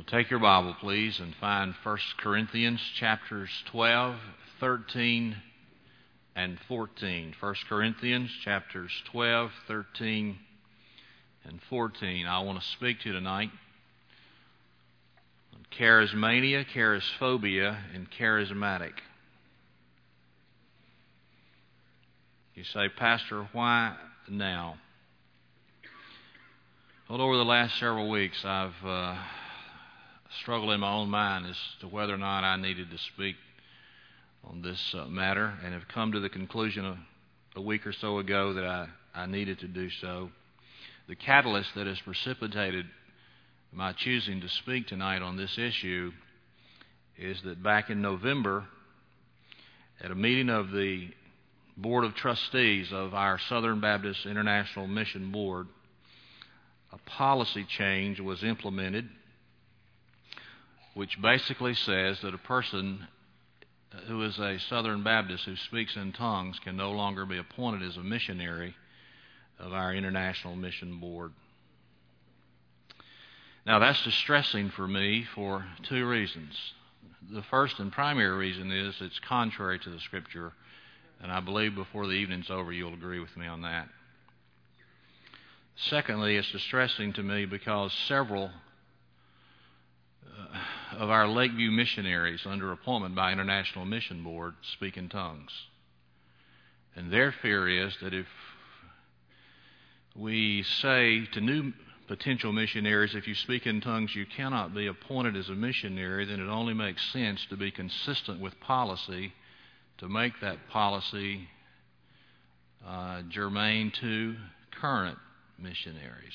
Well, take your Bible, please, and find 1 Corinthians chapters 12, 13, and 14. 1 Corinthians chapters 12, 13, and 14. I want to speak to you tonight on charismania, charisphobia, and charismatic. You say, Pastor, why now? Well, over the last several weeks, I've struggled in my own mind as to whether or not I needed to speak on this matter, and have come to the conclusion a week or so ago that I needed to do so. The catalyst that has precipitated my choosing to speak tonight on this issue is that back in November, at a meeting of the Board of Trustees of our Southern Baptist International Mission Board, a policy change was implemented which basically says that a person who is a Southern Baptist who speaks in tongues can no longer be appointed as a missionary of our International Mission Board. Now, that's distressing for me for two reasons. The first and primary reason is it's contrary to the Scripture, and I believe before the evening's over you'll agree with me on that. Secondly, it's distressing to me because several of our Lakeview missionaries under appointment by International Mission Board speak in tongues. And their fear is that if we say to new potential missionaries, if you speak in tongues, you cannot be appointed as a missionary, then it only makes sense to be consistent with policy, to make that policy germane to current missionaries.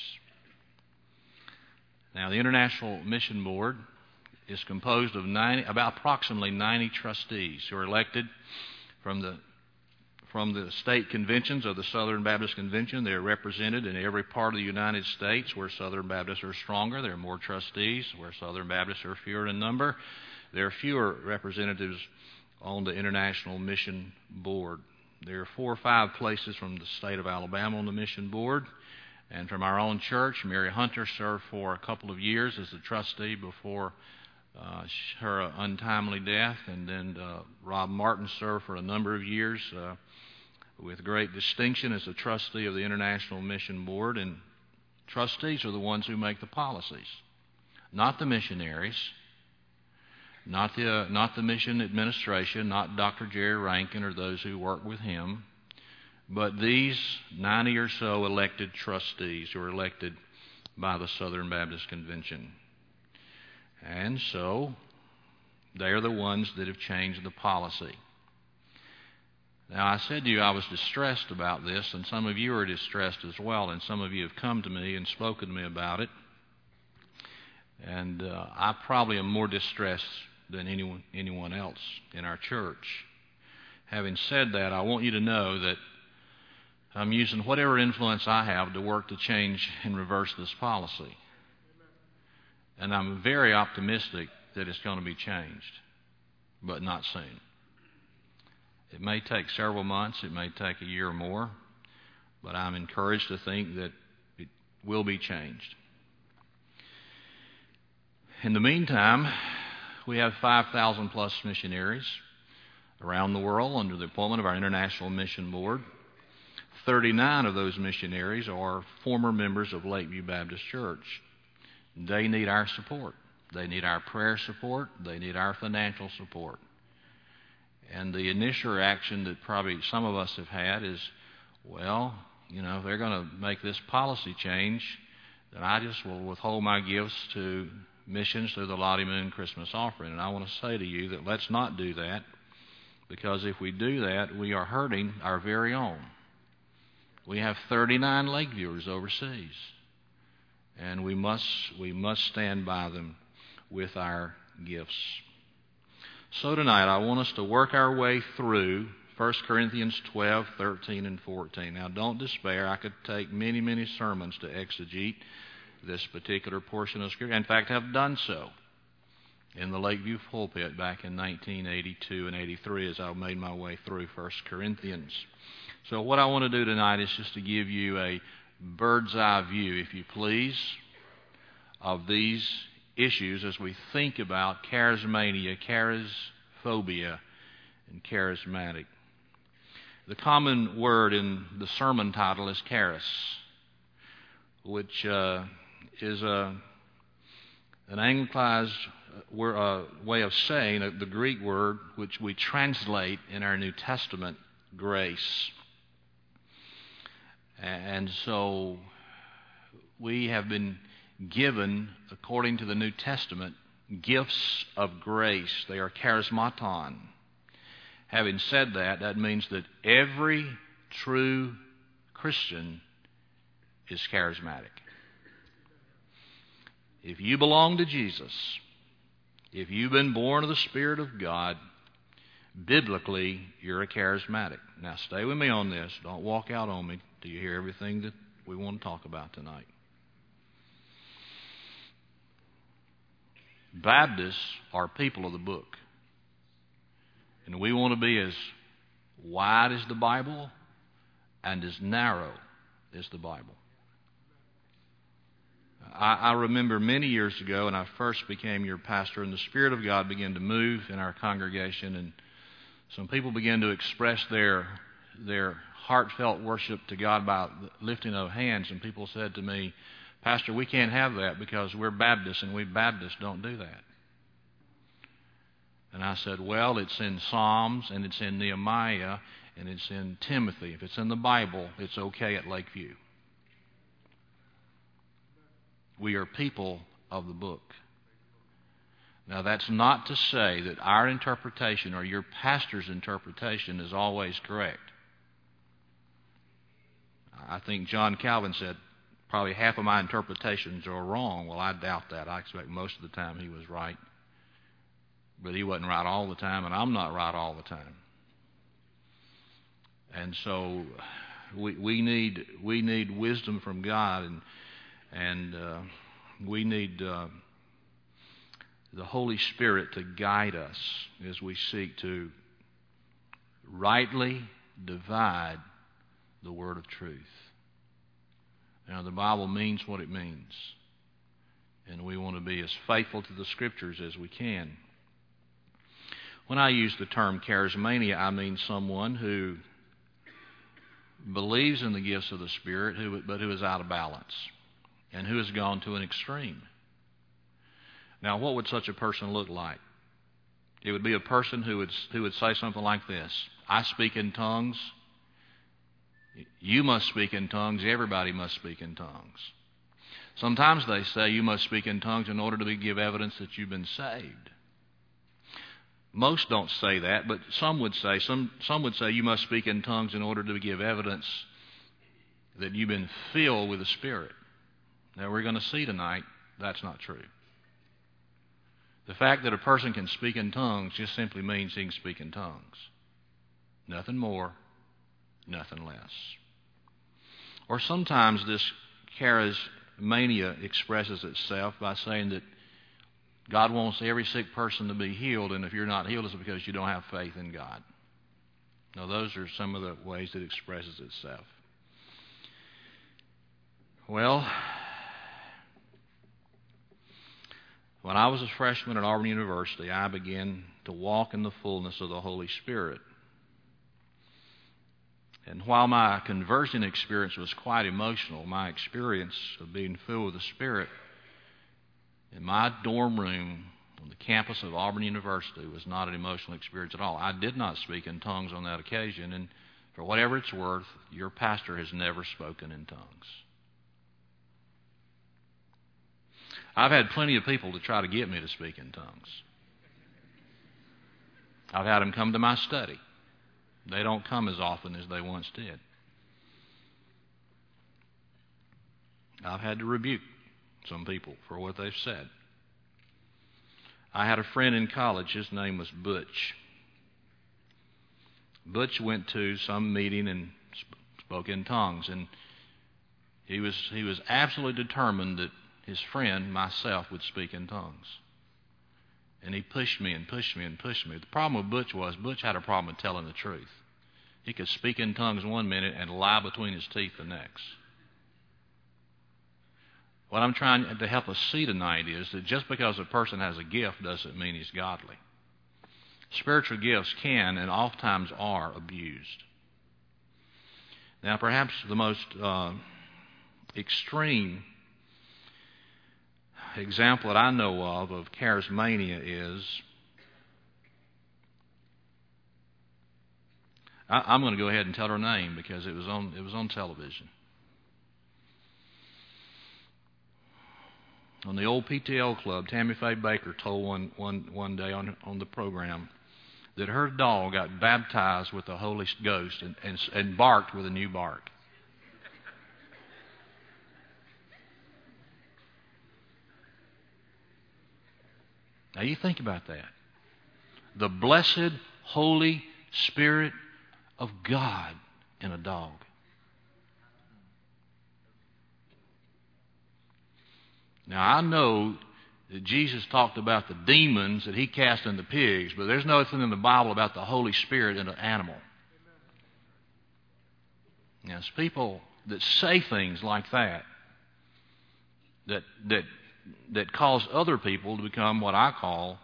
Now, the International Mission Board is composed of approximately 90 trustees who are elected from the state conventions of the Southern Baptist Convention. They are represented in every part of the United States where Southern Baptists are stronger. There are more trustees. Where Southern Baptists are fewer in number, there are fewer representatives on the International Mission Board. There are 4 or 5 places from the state of Alabama on the Mission Board. And from our own church, Mary Hunter served for a couple of years as a trustee before her untimely death, and then Rob Martin served for a number of years with great distinction as a trustee of the International Mission Board. And trustees are the ones who make the policies, not the missionaries, not the mission administration, not Dr. Jerry Rankin or those who work with him, but these 90 or so elected trustees who are elected by the Southern Baptist Convention. And so they are the ones that have changed the policy. Now, I said to you I was distressed about this, and some of you are distressed as well, and some of you have come to me and spoken to me about it. And I probably am more distressed than anyone else in our church. Having said that, I want you to know that I'm using whatever influence I have to work to change and reverse this policy. And I'm very optimistic that it's going to be changed, but not soon. It may take several months, it may take a year or more, but I'm encouraged to think that it will be changed. In the meantime, we have 5,000 plus missionaries around the world under the appointment of our International Mission Board. 39 of those missionaries are former members of Lakeview Baptist Church. They need our support. They need our prayer support. They need our financial support. And the initial reaction that probably some of us have had is, well, if they're going to make this policy change, then I just will withhold my gifts to missions through the Lottie Moon Christmas offering. And I want to say to you that let's not do that, because if we do that, we are hurting our very own. We have 39 Lakeviewers overseas, and we must stand by them with our gifts. So tonight I want us to work our way through 1 Corinthians 12, 13, and 14. Now don't despair. I could take many, many sermons to exegete this particular portion of Scripture. In fact, I've done so in the Lakeview pulpit back in 1982 and 83 as I made my way through 1 Corinthians. So what I want to do tonight is just to give you a bird's eye view, if you please, of these issues as we think about charismania, charisphobia, and charismatic. The common word in the sermon title is charis, which is an anglicized way of saying the Greek word which we translate in our New Testament grace. And so we have been given, according to the New Testament, gifts of grace. They are charismaton. Having said that, that means that every true Christian is charismatic. If you belong to Jesus, if you've been born of the Spirit of God, biblically, you're a charismatic. Now, stay with me on this. Don't walk out on me till you hear everything that we want to talk about tonight. Baptists are people of the book. And we want to be as wide as the Bible and as narrow as the Bible. I remember many years ago when I first became your pastor, and the Spirit of God began to move in our congregation, and some people began to express their heartfelt worship to God by lifting of hands, and people said to me, "Pastor, we can't have that because we're Baptists, and we Baptists don't do that." And I said, well, it's in Psalms, and it's in Nehemiah, and it's in Timothy. If it's in the Bible, it's okay at Lakeview. We are people of the book. Now, that's not to say that our interpretation or your pastor's interpretation is always correct. I think John Calvin said probably half of my interpretations are wrong. Well, I doubt that. I expect most of the time he was right. But he wasn't right all the time, and I'm not right all the time. And so we need wisdom from God, and we need the Holy Spirit to guide us as we seek to rightly divide the word of truth. Now, the Bible means what it means, and we want to be as faithful to the Scriptures as we can. When I use the term charismania, I mean someone who believes in the gifts of the Spirit, but who is out of balance and who has gone to an extreme. Now, what would such a person look like? It would be a person who would say something like this: I speak in tongues. You must speak in tongues. Everybody must speak in tongues. Sometimes they say you must speak in tongues in order to give evidence that you've been saved. Most don't say that, but some would say you must speak in tongues in order to give evidence that you've been filled with the Spirit. Now, we're going to see tonight that's not true. The fact that a person can speak in tongues just simply means he can speak in tongues. Nothing more, nothing less. Or sometimes this charismania expresses itself by saying that God wants every sick person to be healed, and if you're not healed, it's because you don't have faith in God. Now, those are some of the ways it expresses itself. Well, when I was a freshman at Auburn University, I began to walk in the fullness of the Holy Spirit. And while my conversion experience was quite emotional, my experience of being filled with the Spirit in my dorm room on the campus of Auburn University was not an emotional experience at all. I did not speak in tongues on that occasion, and for whatever it's worth, your pastor has never spoken in tongues. I've had plenty of people to try to get me to speak in tongues. I've had them come to my study. They don't come as often as they once did. I've had to rebuke some people for what they've said. I had a friend in college. His name was Butch. Butch went to some meeting and spoke in tongues, and he was absolutely determined that his friend, myself, would speak in tongues. And he pushed me and pushed me and pushed me. The problem with Butch was Butch had a problem with telling the truth. He could speak in tongues one minute and lie between his teeth the next. What I'm trying to help us see tonight is that just because a person has a gift doesn't mean he's godly. Spiritual gifts can and oftentimes are abused. Now, perhaps the most extreme example that I know of charismania is, I'm going to go ahead and tell her name because it was on television. On the old PTL club, Tammy Faye Baker told one day on the program that her dog got baptized with the Holy Ghost and barked with a new bark. Now you think about that. The blessed Holy Spirit of God in a dog. Now I know that Jesus talked about the demons that he cast into pigs, but there's nothing in the Bible about the Holy Spirit in an animal. Now, it's people that say things like that cause other people to become what I call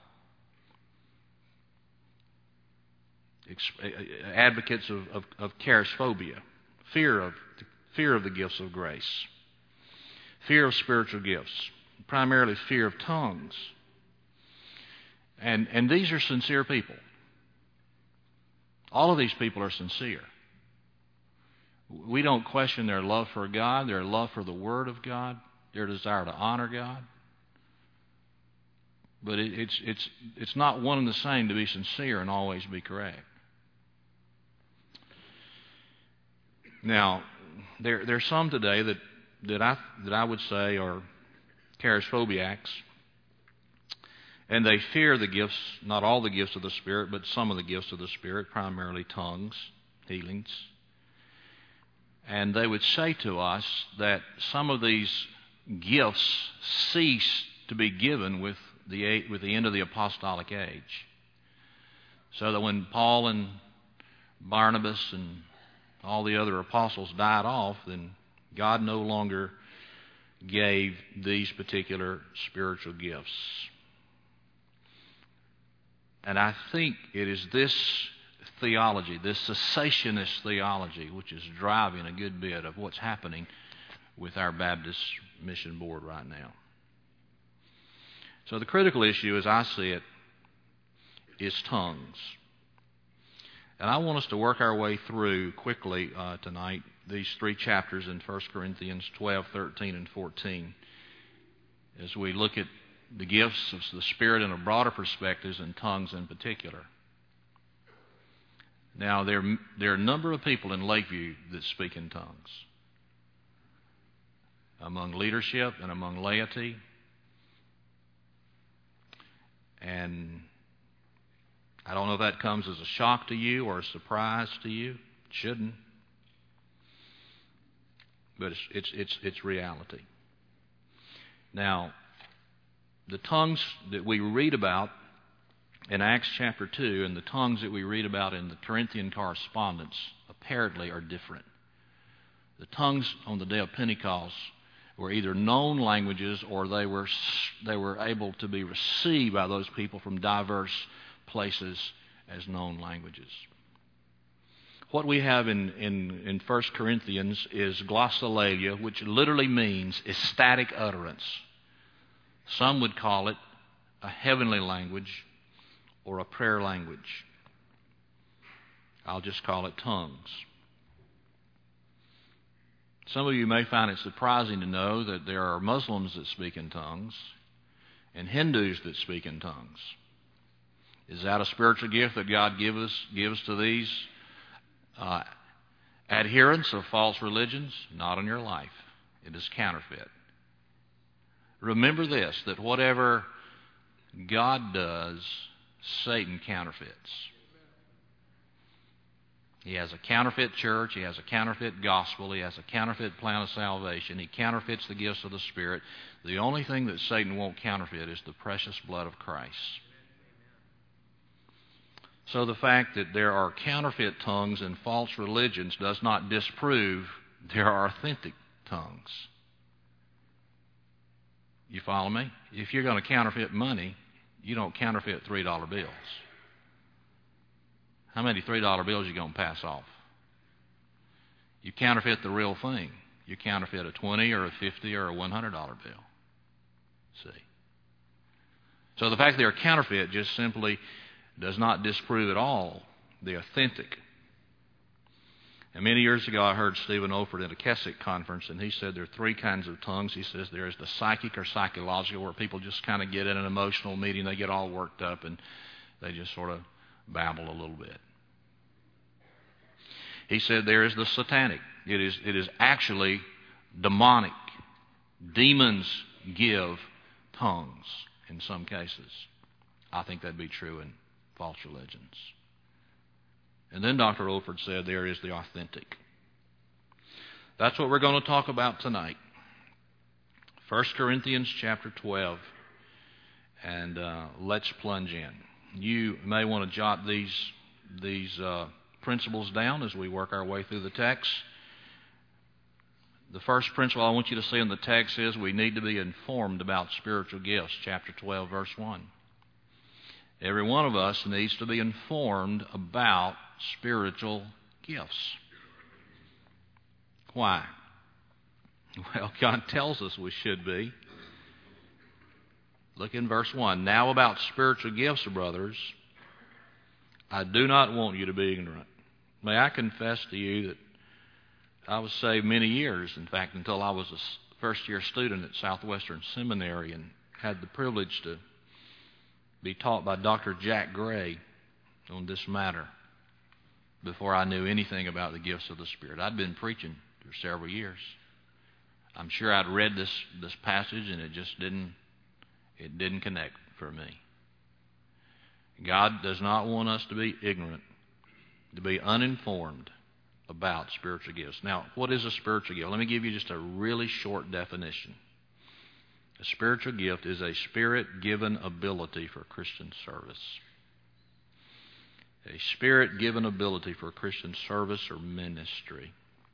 advocates of charisphobia, fear of the gifts of grace, fear of spiritual gifts, primarily fear of tongues. And these are sincere people. All of these people are sincere. We don't question their love for God, their love for the Word of God, their desire to honor God. But it's not one and the same to be sincere and always be correct. Now, there's some today that I would say are charisophobiacs, and they fear the gifts, not all the gifts of the Spirit, but some of the gifts of the Spirit, primarily tongues, healings. And they would say to us that some of these gifts cease to be given with the end of the apostolic age. So that when Paul and Barnabas and all the other apostles died off, then God no longer gave these particular spiritual gifts. And I think it is this theology, this cessationist theology, which is driving a good bit of what's happening with our Baptist Mission Board right now. So the critical issue, as I see it, is tongues. And I want us to work our way through quickly tonight these three chapters in 1 Corinthians 12, 13, and 14 as we look at the gifts of the Spirit in a broader perspective and tongues in particular. Now, there are a number of people in Lakeview that speak in tongues, among leadership and among laity. And I don't know if that comes as a shock to you or a surprise to you. It shouldn't. But it's reality. Now, the tongues that we read about in Acts chapter 2 and the tongues that we read about in the Corinthian correspondence apparently are different. The tongues on the day of Pentecost were either known languages or they were able to be received by those people from diverse places as known languages. What we have in 1 Corinthians is glossolalia, which literally means ecstatic utterance. Some would call it a heavenly language or a prayer language. I'll just call it tongues. Some of you may find it surprising to know that there are Muslims that speak in tongues and Hindus that speak in tongues. Is that a spiritual gift that God gives to these adherents of false religions? Not in your life. It is counterfeit. Remember this, that whatever God does, Satan counterfeits. He has a counterfeit church. He has a counterfeit gospel. He has a counterfeit plan of salvation. He counterfeits the gifts of the Spirit. The only thing that Satan won't counterfeit is the precious blood of Christ. So the fact that there are counterfeit tongues in false religions does not disprove there are authentic tongues. You follow me? If you're going to counterfeit money, you don't counterfeit $3 bills. How many $3 bills are you going to pass off? You counterfeit the real thing. You counterfeit a $20 or a $50 or a $100 bill. See? So the fact they're counterfeit just simply does not disprove at all the authentic. And many years ago I heard Stephen Olford at a Keswick conference, and he said there are three kinds of tongues. He says there is the psychic or psychological, where people just kind of get in an emotional meeting, they get all worked up, and they just sort of babble a little bit. He said there is the satanic. It is actually demonic. Demons give tongues in some cases. I think that'd be true in false religions. And then Dr. Olford said there is the authentic. That's what we're going to talk about tonight. 1 Corinthians chapter 12. And let's plunge in. You may want to jot these principles down as we work our way through the text. The first principle I want you to see in the text is we need to be informed about spiritual gifts. Chapter 12, verse 1. Every one of us needs to be informed about spiritual gifts. Why? Well, God tells us we should be. Look in verse 1. Now about spiritual gifts, brothers, I do not want you to be ignorant. May I confess to you that I was saved many years, in fact, until I was a first-year student at Southwestern Seminary and had the privilege to be taught by Dr. Jack Gray on this matter before I knew anything about the gifts of the Spirit. I'd been preaching for several years. I'm sure I'd read this passage and it just didn't connect for me. God does not want us to be ignorant, to be uninformed about spiritual gifts. Now, what is a spiritual gift? Let me give you just a really short definition. A spiritual gift is a Spirit-given ability for Christian service. A Spirit-given ability for Christian service or ministry.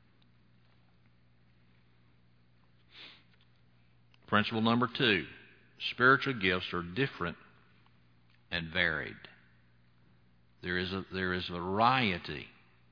Principle number 2. Spiritual gifts are different and varied. There is a variety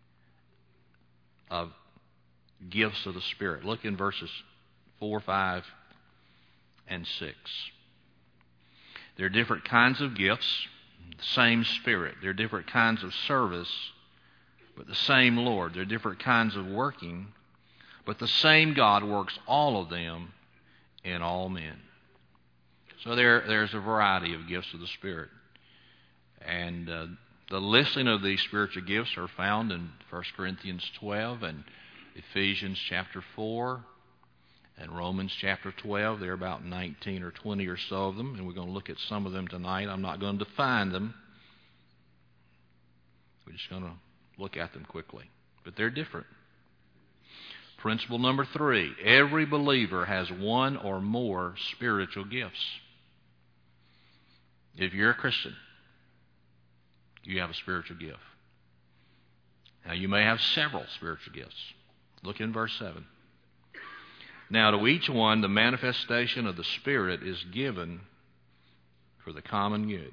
of gifts of the Spirit. Look in verses 4, 5, and 6. There are different kinds of gifts, the same Spirit. There are different kinds of service, but the same Lord. There are different kinds of working, but the same God works all of them in all men. So there's a variety of gifts of the Spirit. And the listing of these spiritual gifts are found in 1 Corinthians 12 and Ephesians chapter 4 and Romans chapter 12. There are about 19 or 20 or so of them, and we're going to look at some of them tonight. I'm not going to define them. We're just going to look at them quickly. But they're different. Principle number 3. Every believer has one or more spiritual gifts. If you're a Christian, you have a spiritual gift. Now, you may have several spiritual gifts. Look in verse 7. Now, to each one, the manifestation of the Spirit is given for the common good.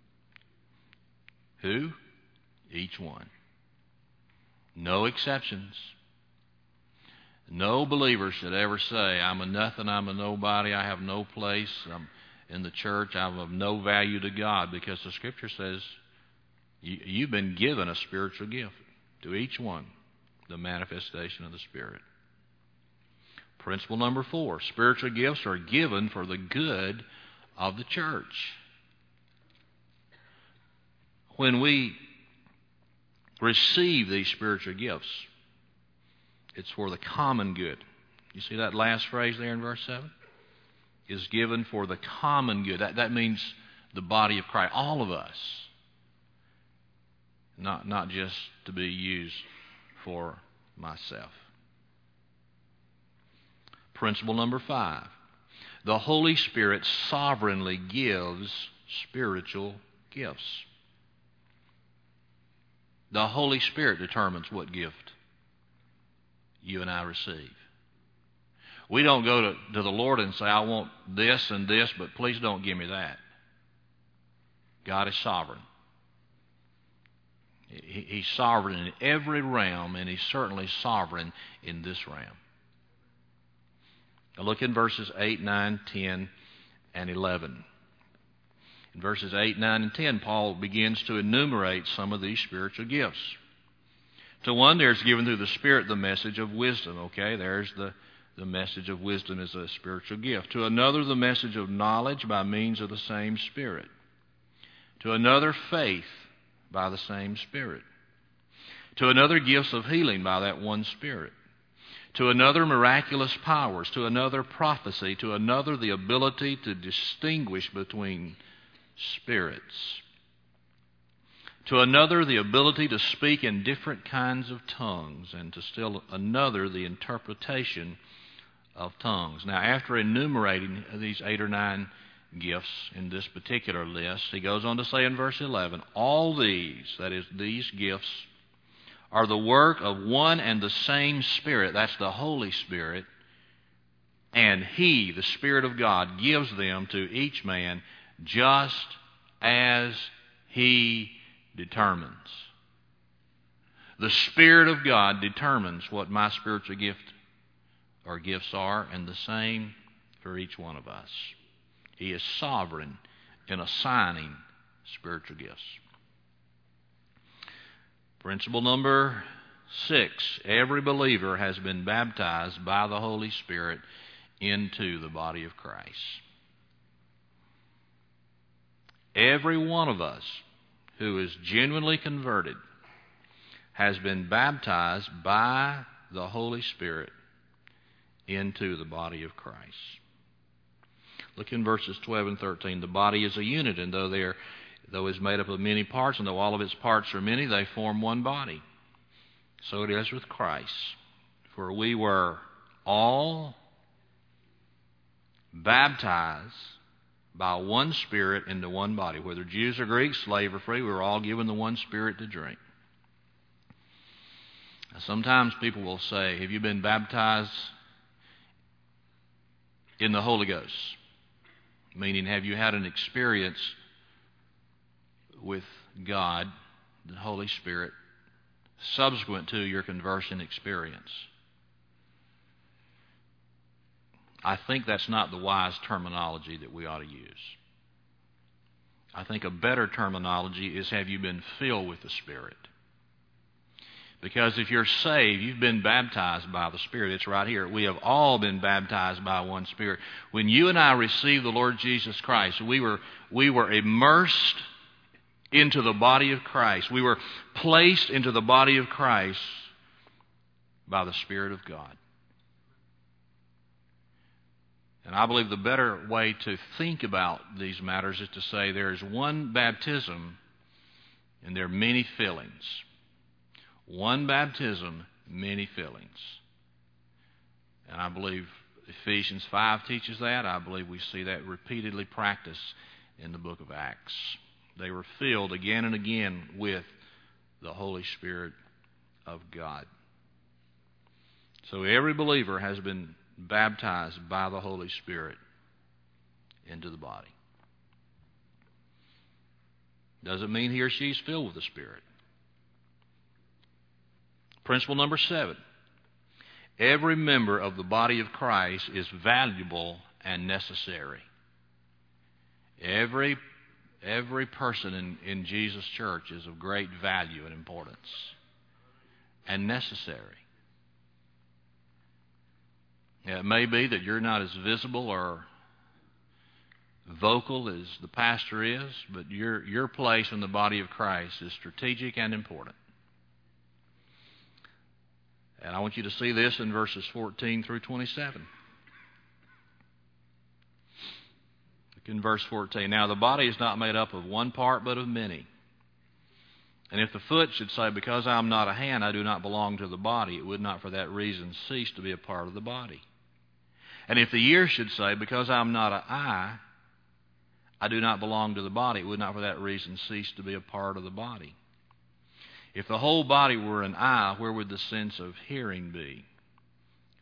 Who? Each one. No exceptions. No believer should ever say, I'm a nothing, I'm a nobody, I have no place, I'm in the church, I'm of no value to God, because the Scripture says you've been given a spiritual gift. To each one, the manifestation of the Spirit. Principle number 4, spiritual gifts are given for the good of the church. When we receive these spiritual gifts, it's for the common good. You see that last phrase there in verse 7? Is given for the common good. That means the body of Christ, all of us. Not just to be used for myself. Principle number 5. The Holy Spirit sovereignly gives spiritual gifts. The Holy Spirit determines what gift you and I receive. We don't go to the Lord and say, I want this and this, but please don't give me that. God is sovereign. He's sovereign in every realm, and He's certainly sovereign in this realm. Now look in verses 8, 9, 10, and 11. In verses 8, 9, and 10, Paul begins to enumerate some of these spiritual gifts. To one, there's given through the Spirit the message of wisdom. Okay, there's the message of wisdom is a spiritual gift. To another, the message of knowledge by means of the same Spirit. To another, faith by the same Spirit. To another, gifts of healing by that one Spirit. To another, miraculous powers. To another, prophecy. To another, the ability to distinguish between spirits. To another, the ability to speak in different kinds of tongues. And to still another, the interpretation of tongues. Now, after enumerating these 8 or 9 gifts in this particular list, he goes on to say in verse 11, all these, that is, these gifts, are the work of one and the same Spirit. That's the Holy Spirit. And He, the Spirit of God, gives them to each man just as He determines. The Spirit of God determines what my spiritual gift or gifts are, and the same for each one of us. He is sovereign in assigning spiritual gifts. Principle number 6, every believer has been baptized by the Holy Spirit into the body of Christ. Every one of us who is genuinely converted has been baptized by the Holy Spirit into the body of Christ. Look in verses 12 and 13. The body is a unit, and though it's made up of many parts, and though all of its parts are many, they form one body. So it is with Christ. For we were all baptized by one Spirit into one body. Whether Jews or Greeks, slave or free, we were all given the one Spirit to drink. Now, sometimes people will say, have you been baptized in the Holy Ghost? Meaning, have you had an experience with God, the Holy Spirit, subsequent to your conversion experience? I think that's not the wise terminology that we ought to use. I think a better terminology is, have you been filled with the Spirit? Because if you're saved, you've been baptized by the Spirit. It's right here. We have all been baptized by one Spirit. When you and I received the Lord Jesus Christ, we were immersed into the body of Christ. We were placed into the body of Christ by the Spirit of God. And I believe the better way to think about these matters is to say there is one baptism and there are many fillings. One baptism, many fillings. And I believe Ephesians 5 teaches that. I believe we see that repeatedly practiced in the book of Acts. They were filled again and again with the Holy Spirit of God. So every believer has been baptized by the Holy Spirit into the body. Doesn't mean he or she is filled with the Spirit. Principle number 7. Every member of the body of Christ is valuable and necessary. Every person in Jesus' church is of great value and importance and necessary. It may be that you're not as visible or vocal as the pastor is, but your place in the body of Christ is strategic and important. And I want you to see this in verses 14 through 27. Look in verse 14. Now the body is not made up of one part, but of many. And if the foot should say, because I am not a hand, I do not belong to the body, it would not for that reason cease to be a part of the body. And if the ear should say, because I am not an eye, I do not belong to the body, it would not for that reason cease to be a part of the body. If the whole body were an eye, where would the sense of hearing be?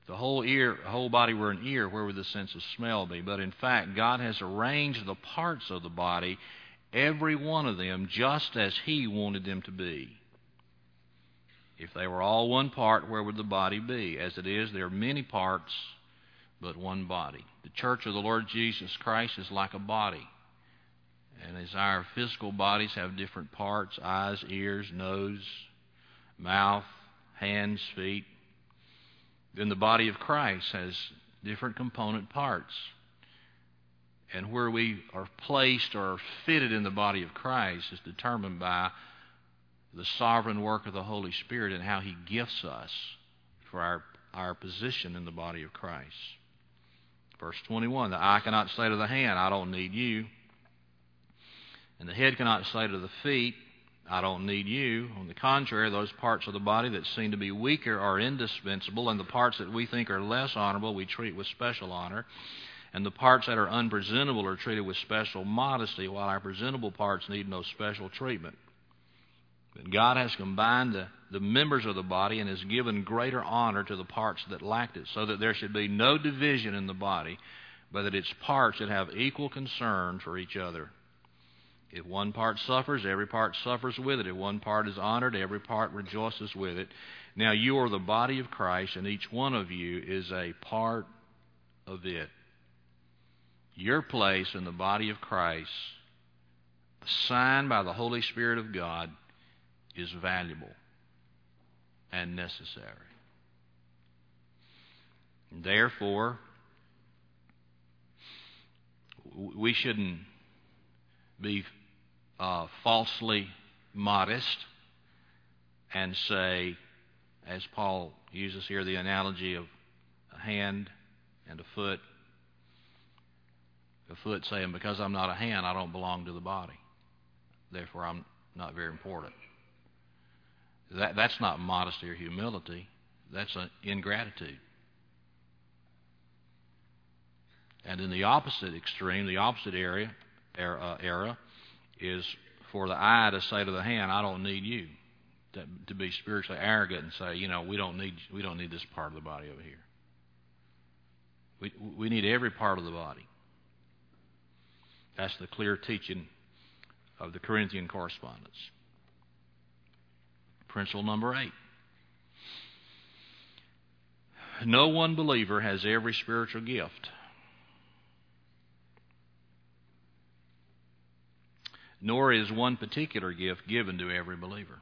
If the whole body were an ear, where would the sense of smell be? But in fact, God has arranged the parts of the body, every one of them, just as He wanted them to be. If they were all one part, where would the body be? As it is, there are many parts, but one body. The church of the Lord Jesus Christ is like a body. And as our physical bodies have different parts, eyes, ears, nose, mouth, hands, feet, then the body of Christ has different component parts. And where we are placed or fitted in the body of Christ is determined by the sovereign work of the Holy Spirit and how He gifts us for our position in the body of Christ. Verse 21, the eye cannot say to the hand, I don't need you. And the head cannot say to the feet, I don't need you. On the contrary, those parts of the body that seem to be weaker are indispensable, and the parts that we think are less honorable we treat with special honor. And the parts that are unpresentable are treated with special modesty, while our presentable parts need no special treatment. But God has combined the members of the body and has given greater honor to the parts that lacked it, so that there should be no division in the body, but that its parts should have equal concern for each other. If one part suffers, every part suffers with it. If one part is honored, every part rejoices with it. Now you are the body of Christ, and each one of you is a part of it. Your place in the body of Christ, assigned by the Holy Spirit of God, is valuable and necessary. Therefore, we shouldn't be falsely modest and say, as Paul uses here the analogy of a hand and a foot saying, because I'm not a hand, I don't belong to the body. Therefore, I'm not very important. That's not modesty or humility. That's ingratitude. And in the opposite extreme, the opposite era is for the eye to say to the hand, I don't need you. To be spiritually arrogant and say, we don't need this part of the body over here. We need every part of the body. That's the clear teaching of the Corinthian correspondence. Principle number 8. No one believer has every spiritual gift. Nor is one particular gift given to every believer.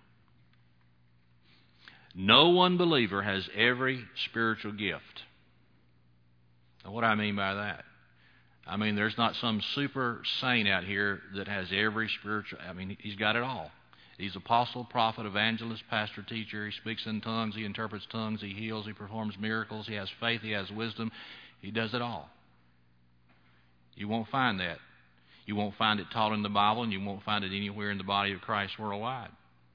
No one believer has every spiritual gift. Now, what do I mean by that? I mean, there's not some super saint out here that has every spiritual... he's got it all. He's apostle, prophet, evangelist, pastor, teacher. He speaks in tongues. He interprets tongues. He heals. He performs miracles. He has faith. He has wisdom. He does it all. You won't find that. You won't find it taught in the Bible, and you won't find it anywhere in the body of Christ worldwide.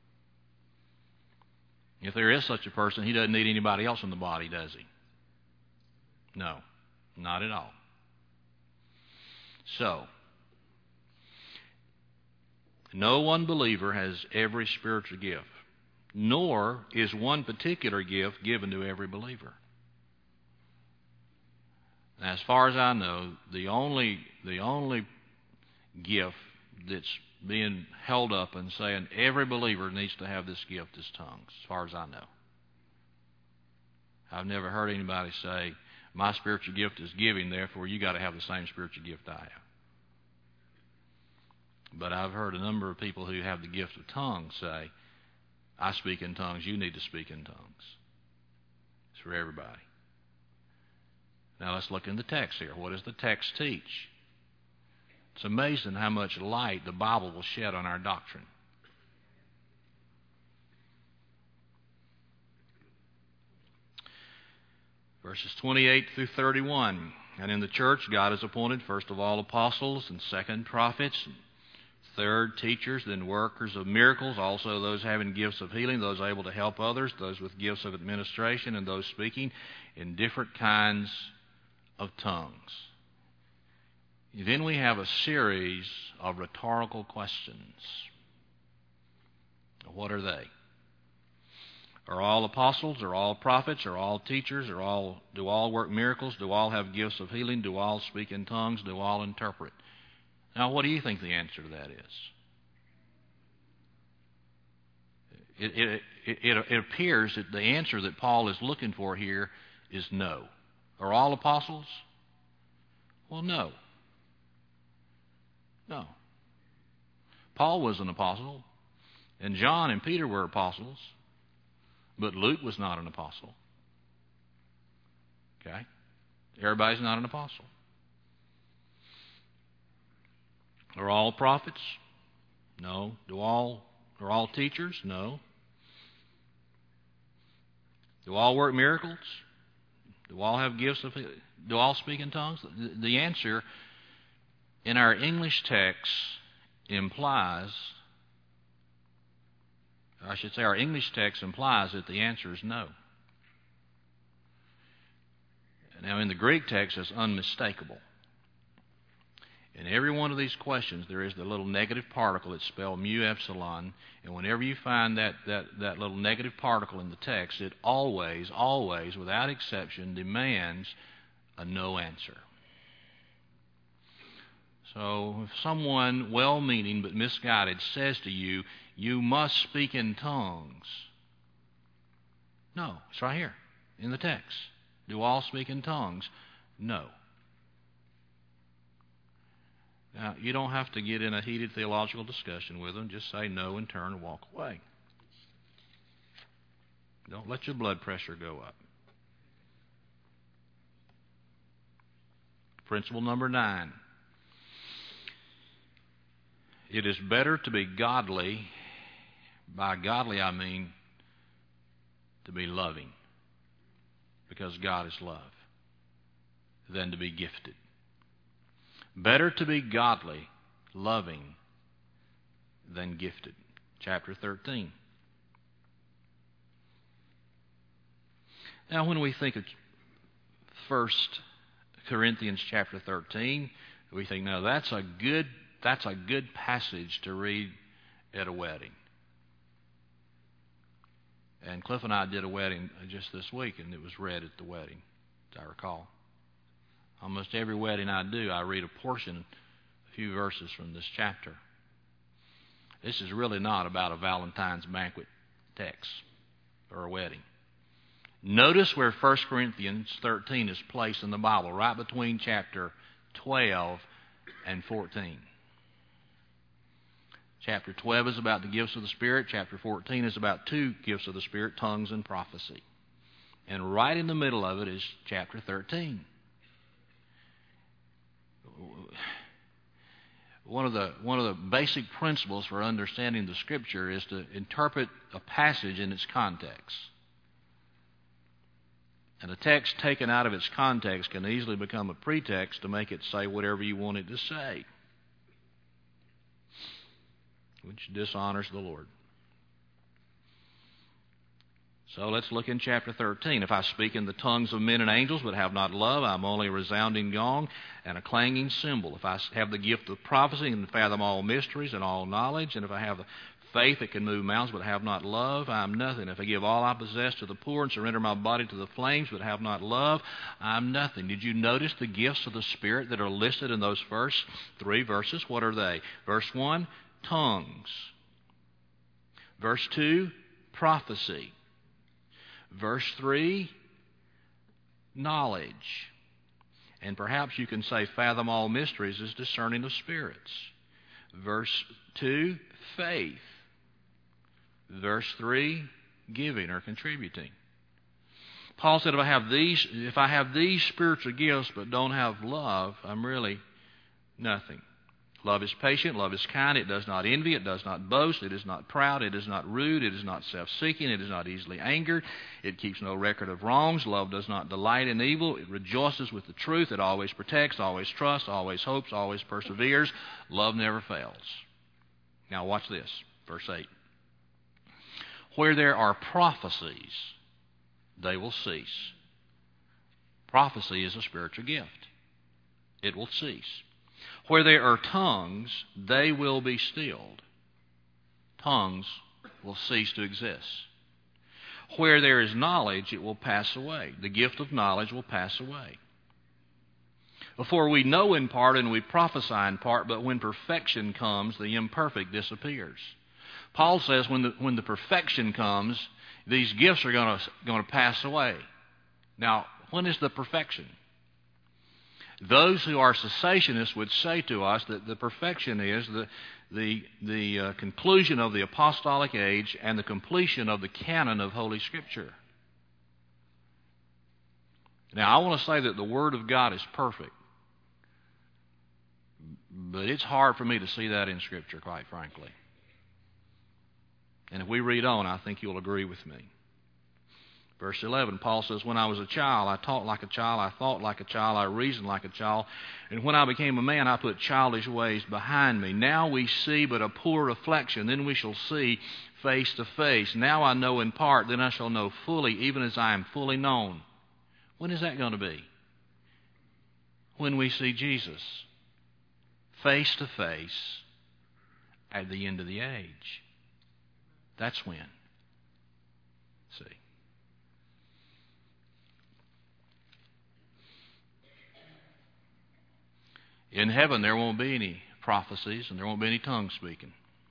If there is such a person, he doesn't need anybody else in the body, does he? No, not at all. So, no one believer has every spiritual gift, nor is one particular gift given to every believer. Now, as far as I know, the only gift that's being held up and saying every believer needs to have this gift is tongues, as far as I know. I've never heard anybody say, my spiritual gift is giving, therefore you got to have the same spiritual gift I have. But I've heard a number of people who have the gift of tongues say, I speak in tongues, you need to speak in tongues. It's for everybody. Now let's look in the text here. What does the text teach? It's amazing how much light the Bible will shed on our doctrine. Verses 28 through 31. And in the church, God has appointed first of all apostles, and second prophets, and third teachers, then workers of miracles, also those having gifts of healing, those able to help others, those with gifts of administration, and those speaking in different kinds of tongues. Then we have a series of rhetorical questions. What are they? Are all apostles? Are all prophets? Are all teachers? Do all work miracles? Do all have gifts of healing? Do all speak in tongues? Do all interpret? Now, what do you think the answer to that is? It appears that the answer that Paul is looking for here is no. Are all apostles? Well, no. No. Paul was an apostle, and John and Peter were apostles, but Luke was not an apostle. Okay? Everybody's not an apostle. Are all prophets? No. Are all teachers? No. Do all work miracles? Do all have gifts of? Do all speak in tongues? The answer in our English text implies, I should say, our English text implies that the answer is no. Now, in the Greek text, it's unmistakable. In every one of these questions, there is the little negative particle. It's spelled mu epsilon. And whenever you find that little negative particle in the text, it always, without exception, demands a no answer. So if someone well-meaning but misguided says to you, you must speak in tongues. No, it's right here in the text. Do all speak in tongues? No. Now, you don't have to get in a heated theological discussion with them. Just say no and turn and walk away. Don't let your blood pressure go up. Principle number 9. It is better to be godly, by godly I mean to be loving, because God is love, than to be gifted. Better to be godly, loving, than gifted. Chapter 13. Now, when we think of 1 Corinthians chapter 13, we think, now that's a good passage to read at a wedding. And Cliff and I did a wedding just this week, and it was read at the wedding, as I recall. Almost every wedding I do, I read a portion, a few verses from this chapter. This is really not about a Valentine's banquet text or a wedding. Notice where 1 Corinthians 13 is placed in the Bible, right between chapter 12 and 14. Chapter 12 is about the gifts of the Spirit. Chapter 14 is about 2 gifts of the Spirit, tongues and prophecy. And right in the middle of it is chapter 13. One of the basic principles for understanding the Scripture is to interpret a passage in its context. And a text taken out of its context can easily become a pretext to make it say whatever you want it to say, which dishonors the Lord. So let's look in chapter 13. If I speak in the tongues of men and angels but have not love, I'm only a resounding gong and a clanging cymbal. If I have the gift of prophecy and fathom all mysteries and all knowledge, and if I have the faith that can move mountains but have not love, I am nothing. If I give all I possess to the poor and surrender my body to the flames but have not love, I am nothing. Did you notice the gifts of the Spirit that are listed in those first 3 verses? What are they? Verse 1, tongues. Verse 2, prophecy. Verse 3, knowledge. And perhaps you can say fathom all mysteries is discerning of spirits. Verse 2, faith. Verse 3, giving or contributing. Paul said, if I have these spiritual gifts but don't have love, I'm really nothing. Love is patient, love is kind, it does not envy, it does not boast, it is not proud, it is not rude, it is not self-seeking, it is not easily angered, it keeps no record of wrongs, love does not delight in evil, it rejoices with the truth, it always protects, always trusts, always hopes, always perseveres, love never fails. Now watch this, verse 8. Where there are prophecies, they will cease. Prophecy is a spiritual gift. It will cease. Where there are tongues, they will be stilled. Tongues will cease to exist. Where there is knowledge, it will pass away. The gift of knowledge will pass away. For we know in part and we prophesy in part, but when perfection comes, the imperfect disappears. Paul says when the perfection comes, these gifts are going to pass away. Now, when is the perfection? Those who are cessationists would say to us that the perfection is the conclusion of the apostolic age and the completion of the canon of Holy Scripture. Now, I want to say that the Word of God is perfect, but it's hard for me to see that in Scripture, quite frankly. And if we read on, I think you'll agree with me. Verse 11, Paul says, when I was a child, I talked like a child, I thought like a child, I reasoned like a child, and when I became a man, I put childish ways behind me. Now we see but a poor reflection, then we shall see face to face. Now I know in part, then I shall know fully, even as I am fully known. When is that going to be? When we see Jesus face to face at the end of the age. That's when. See. In heaven, there won't be any prophecies and there won't be any tongue speaking.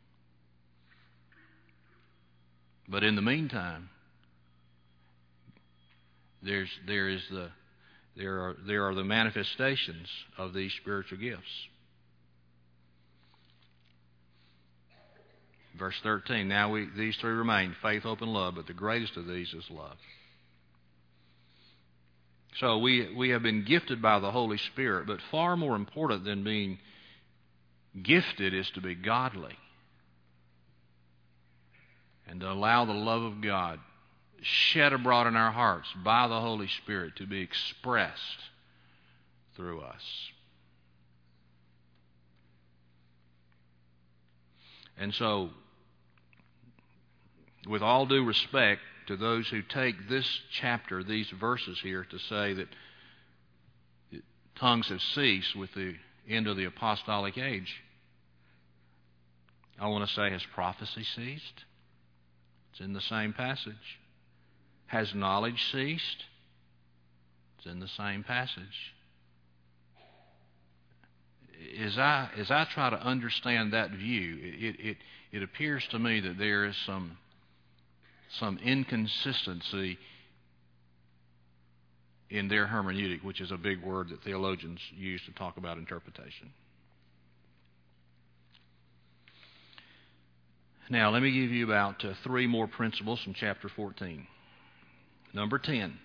But in the meantime, there are the manifestations of these spiritual gifts. Verse 13, now these three remain, faith, hope, and love, but the greatest of these is love. So we have been gifted by the Holy Spirit, but far more important than being gifted is to be godly and to allow the love of God shed abroad in our hearts by the Holy Spirit to be expressed through us. And so, with all due respect to those who take this chapter, these verses here, to say that tongues have ceased with the end of the apostolic age, I want to say, has prophecy ceased? It's in the same passage. Has knowledge ceased? It's in the same passage. As I try to understand that view, it appears to me that there is some inconsistency in their hermeneutic, which is a big word that theologians use to talk about interpretation. Now, let me give you about 3 more principles from chapter 14. Number 10,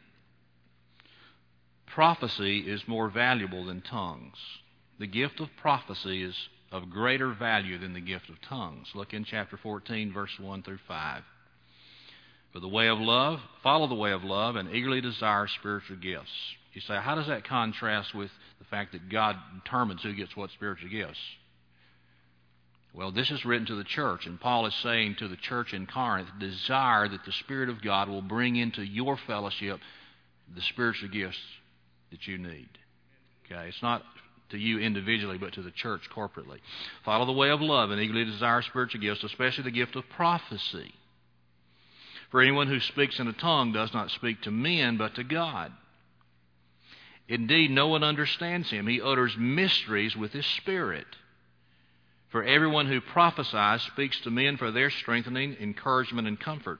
prophecy is more valuable than tongues. The gift of prophecy is of greater value than the gift of tongues. Look in chapter 14, verse 1 through 5. For the way of love, follow the way of love, and eagerly desire spiritual gifts. You say, how does that contrast with the fact that God determines who gets what spiritual gifts? Well, this is written to the church, and Paul is saying to the church in Corinth, desire that the Spirit of God will bring into your fellowship the spiritual gifts that you need. Okay, it's not to you individually, but to the church corporately. Follow the way of love and eagerly desire spiritual gifts, especially the gift of prophecy. For anyone who speaks in a tongue does not speak to men, but to God. Indeed, no one understands him. He utters mysteries with his spirit. For everyone who prophesies speaks to men for their strengthening, encouragement, and comfort.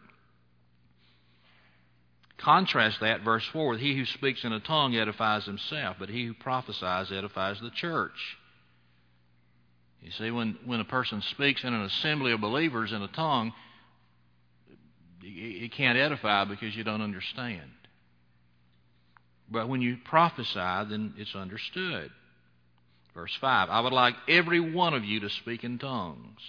Contrast that, verse 4, with he who speaks in a tongue edifies himself, but he who prophesies edifies the church. You see, when a person speaks in an assembly of believers in a tongue, it can't edify because you don't understand. But when you prophesy, then it's understood. Verse 5, I would like every one of you to speak in tongues,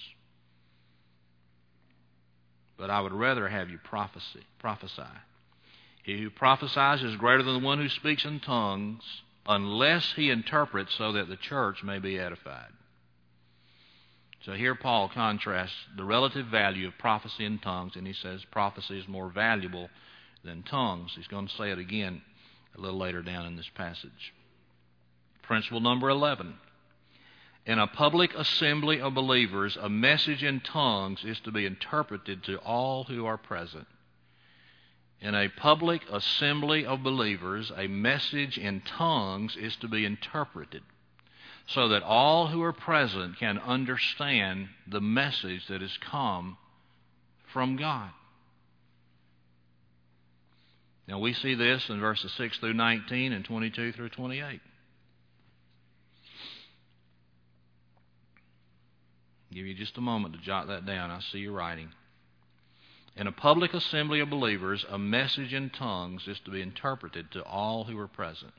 but I would rather have you prophesy. He who prophesies is greater than the one who speaks in tongues, unless he interprets so that the church may be edified. So here Paul contrasts the relative value of prophecy and tongues, and he says prophecy is more valuable than tongues. He's going to say it again a little later down in this passage. Principle number 11. In a public assembly of believers, a message in tongues is to be interpreted to all who are present. In a public assembly of believers, a message in tongues is to be interpreted so that all who are present can understand the message that has come from God. Now we see this in verses 6 through 19 and 22 through 28. I'll give you just a moment to jot that down. I see you writing. In a public assembly of believers, a message in tongues is to be interpreted to all who are present.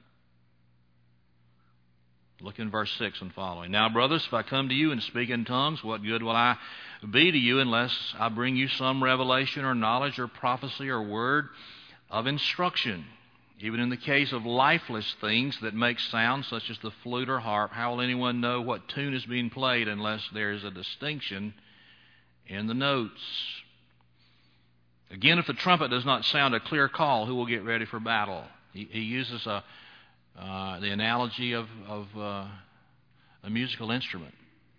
Look in verse 6 and following. Now, brothers, if I come to you and speak in tongues, what good will I be to you unless I bring you some revelation or knowledge or prophecy or word of instruction? Even in the case of lifeless things that make sound, such as the flute or harp, how will anyone know what tune is being played unless there is a distinction in the notes? Again, if the trumpet does not sound a clear call, who will get ready for battle? He uses the analogy of a musical instrument.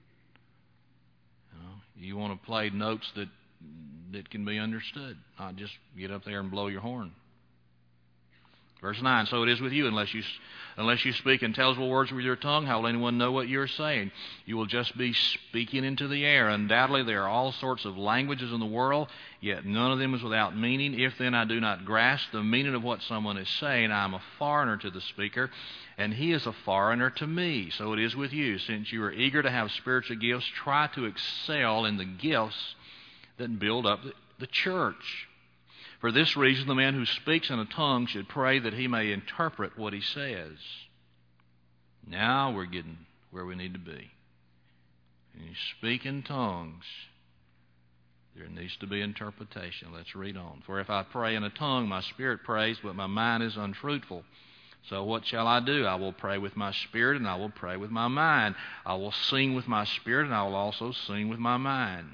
You want to play notes that can be understood, not just get up there and blow your horn. Verse 9, so it is with you, unless you speak intelligible words with your tongue, how will anyone know what you are saying? You will just be speaking into the air. Undoubtedly, there are all sorts of languages in the world, yet none of them is without meaning. If then I do not grasp the meaning of what someone is saying, I am a foreigner to the speaker, and he is a foreigner to me. So it is with you. Since you are eager to have spiritual gifts, try to excel in the gifts that build up the church. For this reason, the man who speaks in a tongue should pray that he may interpret what he says. Now we're getting where we need to be. When you speak in tongues, there needs to be interpretation. Let's read on. For if I pray in a tongue, my spirit prays, but my mind is unfruitful. So what shall I do? I will pray with my spirit, and I will pray with my mind. I will sing with my spirit, and I will also sing with my mind.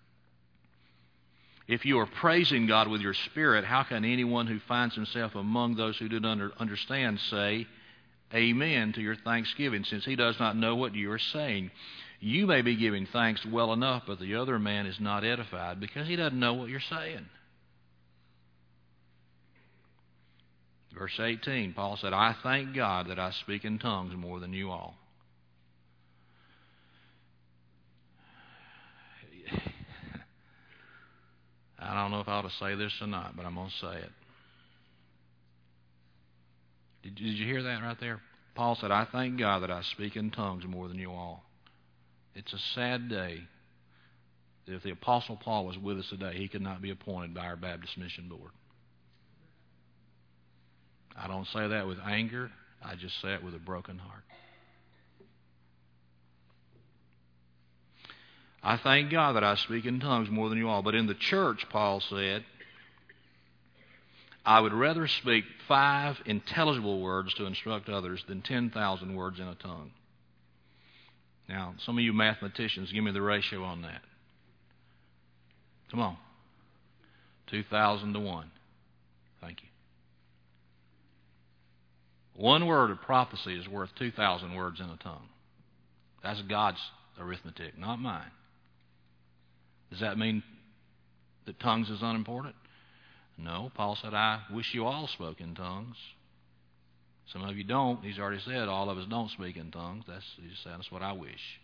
If you are praising God with your spirit, how can anyone who finds himself among those who do not understand say, Amen to your thanksgiving, since he does not know what you are saying? You may be giving thanks well enough, but the other man is not edified because he doesn't know what you're saying. Verse 18, Paul said, I thank God that I speak in tongues more than you all. I don't know if I ought to say this or not, but I'm going to say it. Did you hear that right there? Paul said, I thank God that I speak in tongues more than you all. It's a sad day that if the Apostle Paul was with us today, he could not be appointed by our Baptist Mission Board. I don't say that with anger. I just say it with a broken heart. I thank God that I speak in tongues more than you all. But in the church, Paul said, I would rather speak 5 intelligible words to instruct others than 10,000 words in a tongue. Now, some of you mathematicians, give me the ratio on that. Come on. 2,000 to 1. Thank you. One word of prophecy is worth 2,000 words in a tongue. That's God's arithmetic, not mine. Does that mean that tongues is unimportant? No. Paul said, I wish you all spoke in tongues. Some of you don't. He's already said all of us don't speak in tongues. That's what I wish.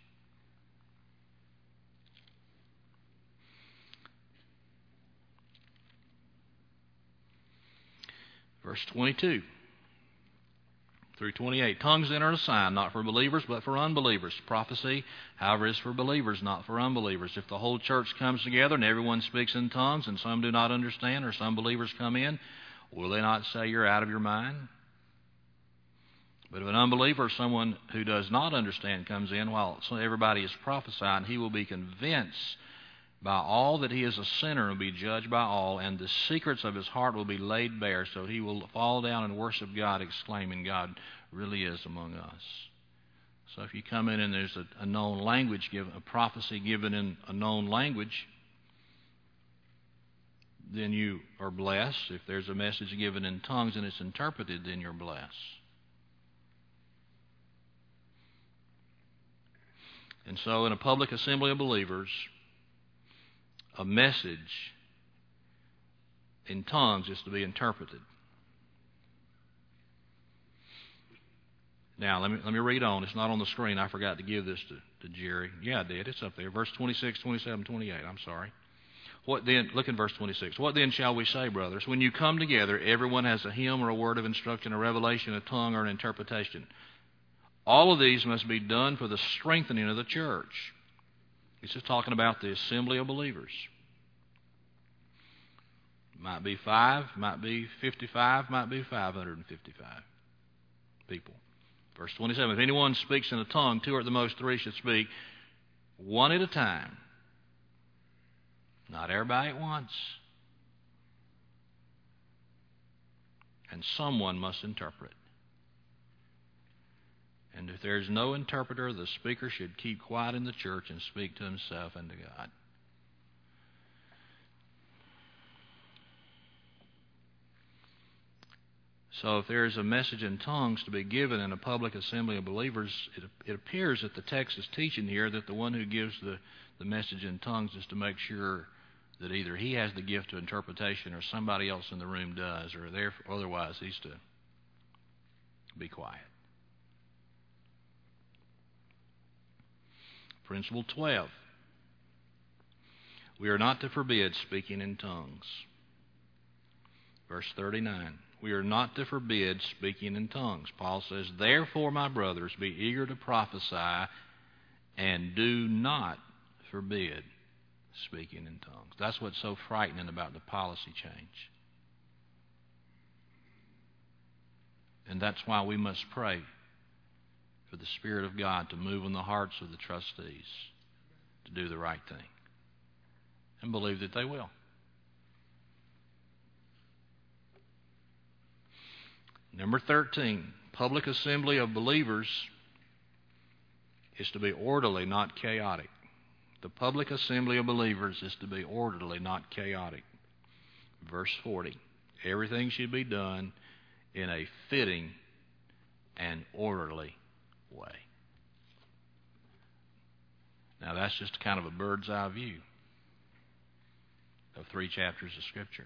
Verse 22 through 28. Tongues then are a sign, not for believers, but for unbelievers. Prophecy, however, is for believers, not for unbelievers. If the whole church comes together and everyone speaks in tongues and some do not understand, or some believers come in, will they not say you're out of your mind? But if an unbeliever or someone who does not understand comes in while everybody is prophesying, he will be convinced by all that he is a sinner and will be judged by all, and the secrets of his heart will be laid bare, so he will fall down and worship God, exclaiming, God really is among us. So if you come in and there's a known language given, a prophecy given in a known language, then you are blessed. If there's a message given in tongues and it's interpreted, then you're blessed. And so in a public assembly of believers, a message in tongues is to be interpreted. Now, let me read on. It's not on the screen. I forgot to give this to Jerry. Yeah, I did. It's up there. Verse 26, 27, 28. I'm sorry. What then? Look in verse 26. What then shall we say, brothers? When you come together, everyone has a hymn or a word of instruction, a revelation, a tongue, or an interpretation. All of these must be done for the strengthening of the church. This is talking about the assembly of believers. Might be 5, might be 55, might be 555 people. Verse 27, if anyone speaks in a tongue, 2 or at the most 3 should speak, one at a time. Not everybody at once. And someone must interpret. And if there is no interpreter, the speaker should keep quiet in the church and speak to himself and to God. So if there is a message in tongues to be given in a public assembly of believers, it appears that the text is teaching here that the one who gives the message in tongues is to make sure that either he has the gift of interpretation or somebody else in the room does, or otherwise he's to be quiet. Principle 12. We are not to forbid speaking in tongues. Verse 39. We are not to forbid speaking in tongues. Paul says, therefore, my brothers, be eager to prophesy and do not forbid speaking in tongues. That's what's so frightening about the policy change. And that's why we must pray for the Spirit of God to move in the hearts of the trustees to do the right thing. And believe that they will. Number 13, public assembly of believers is to be orderly, not chaotic. The public assembly of believers is to be orderly, not chaotic. Verse 40, everything should be done in a fitting and orderly way. Now that's just kind of a bird's eye view of 3 chapters of Scripture.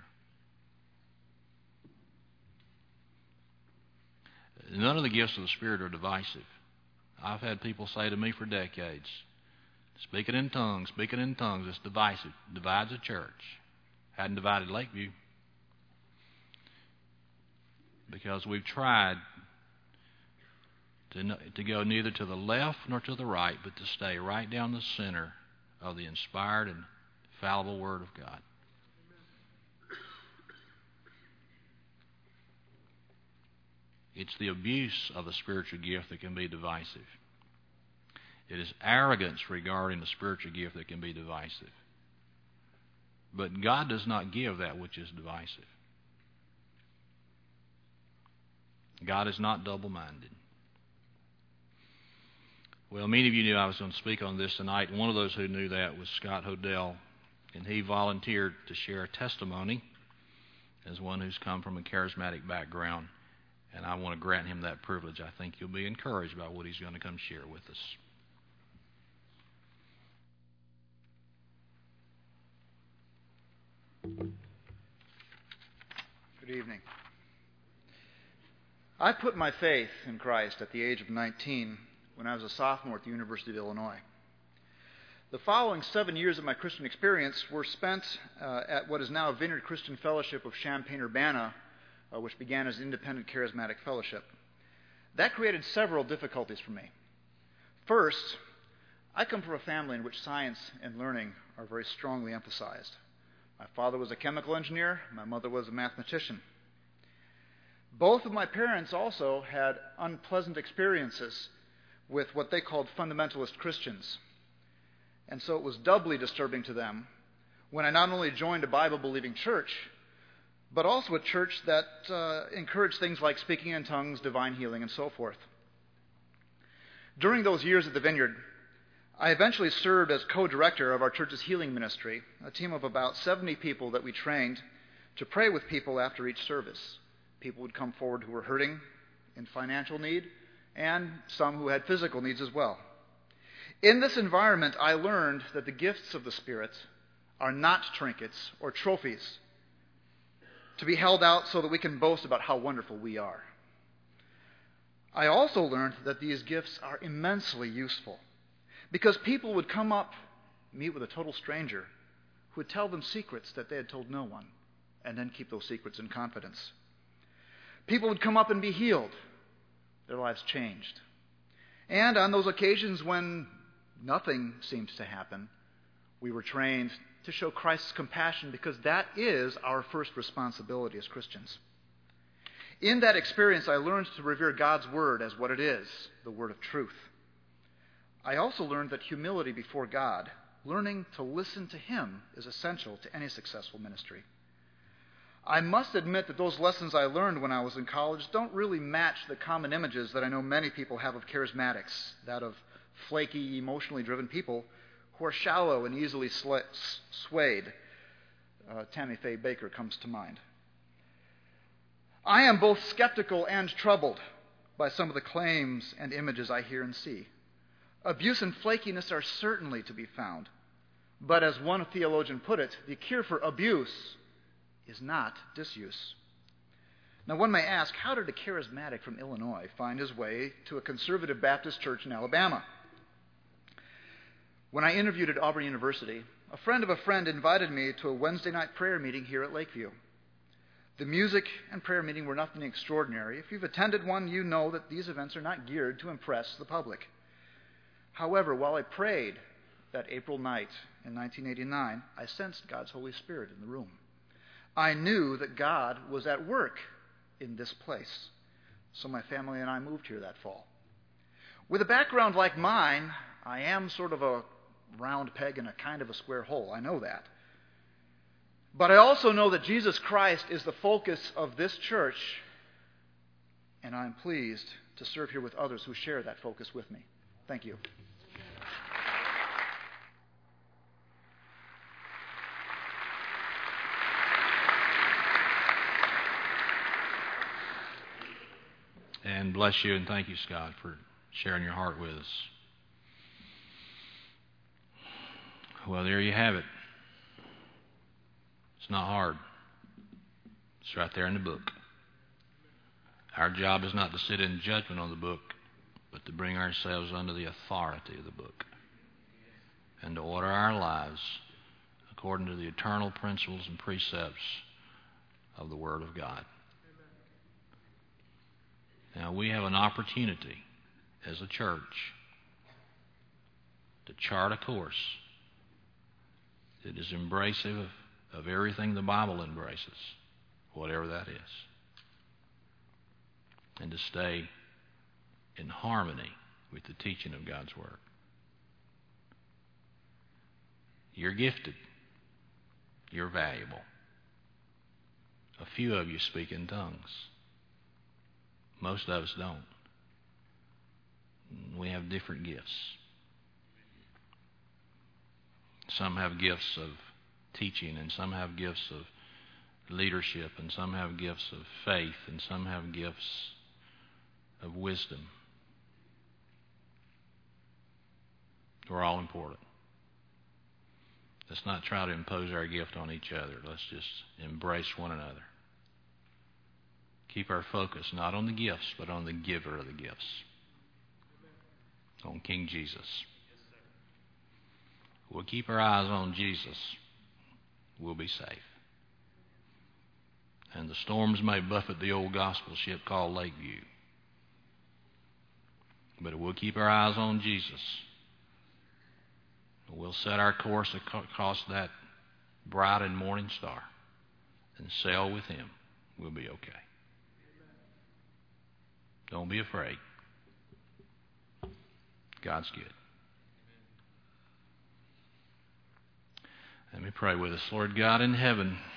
None of the gifts of the Spirit are divisive. I've had people say to me for decades, speaking in tongues, is divisive. Divides a church. Hadn't divided Lakeview. Because we've tried to go neither to the left nor to the right, but to stay right down the center of the inspired and fallible Word of God. It's the abuse of a spiritual gift that can be divisive. It is arrogance regarding the spiritual gift that can be divisive. But God does not give that which is divisive. God is not double-minded. Well, many of you knew I was going to speak on this tonight, and one of those who knew that was Scott Hodell, and he volunteered to share a testimony as one who's come from a charismatic background. And I want to grant him that privilege. I think you'll be encouraged by what he's going to come share with us. Good evening. I put my faith in Christ at the age of 19 when I was a sophomore at the University of Illinois. The following 7 years of my Christian experience were spent at what is now Vineyard Christian Fellowship of Champaign-Urbana, which began as Independent Charismatic Fellowship. That created several difficulties for me. First, I come from a family in which science and learning are very strongly emphasized. My father was a chemical engineer, my mother was a mathematician. Both of my parents also had unpleasant experiences with what they called fundamentalist Christians. And so it was doubly disturbing to them when I not only joined a Bible-believing church, but also a church that encouraged things like speaking in tongues, divine healing, and so forth. During those years at the Vineyard, I eventually served as co-director of our church's healing ministry, a team of about 70 people that we trained to pray with people after each service. People would come forward who were hurting, in financial need, and some who had physical needs as well. In this environment, I learned that the gifts of the Spirit are not trinkets or trophies. to be held out so that we can boast about how wonderful we are. I also learned that these gifts are immensely useful because people would come up, meet with a total stranger who would tell them secrets that they had told no one, and then keep those secrets in confidence. People would come up and be healed. Their lives changed. And on those occasions when nothing seems to happen, we were trained to show Christ's compassion because that is our first responsibility as Christians. In that experience, I learned to revere God's Word as what it is, the Word of truth. I also learned that humility before God, learning to listen to Him, is essential to any successful ministry. I must admit that those lessons I learned when I was in college don't really match the common images that I know many people have of charismatics, that of flaky, emotionally driven people who are shallow and easily swayed. Tammy Faye Baker comes to mind. I am both skeptical and troubled by some of the claims and images I hear and see. Abuse and flakiness are certainly to be found. But as one theologian put it, the cure for abuse is not disuse. Now, one may ask, how did a charismatic from Illinois find his way to a conservative Baptist church in Alabama? When I interviewed at Auburn University, a friend of a friend invited me to a Wednesday night prayer meeting here at Lakeview. The music and prayer meeting were nothing extraordinary. If you've attended one, you know that these events are not geared to impress the public. However, while I prayed that April night in 1989, I sensed God's Holy Spirit in the room. I knew that God was at work in this place. So my family and I moved here that fall. With a background like mine, I am sort of a round peg in a kind of a square hole. I know that. But I also know that Jesus Christ is the focus of this church, and I'm pleased to serve here with others who share that focus with me. Thank you. And bless you and thank you, Scott, for sharing your heart with us. Well, there you have it. It's not hard. It's right there in the book. Our job is not to sit in judgment on the book, but to bring ourselves under the authority of the book and to order our lives according to the eternal principles and precepts of the Word of God. Now, we have an opportunity as a church to chart a course that is embracive of everything the Bible embraces, whatever that is, and to stay in harmony with the teaching of God's Word. You're gifted. You're valuable. A few of you speak in tongues. Most of us don't. We have different gifts. Some have gifts of teaching, and some have gifts of leadership, and some have gifts of faith, and some have gifts of wisdom. We're all important. Let's not try to impose our gift on each other. Let's just embrace one another. Keep our focus not on the gifts, but on the giver of the gifts, on King Jesus. We'll keep our eyes on Jesus. We'll be safe. And the storms may buffet the old gospel ship called Lakeview, but we'll keep our eyes on Jesus. We'll set our course across that bright and morning star and sail with Him. We'll be okay. Don't be afraid. God's good. Let me pray with us. Lord God in heaven,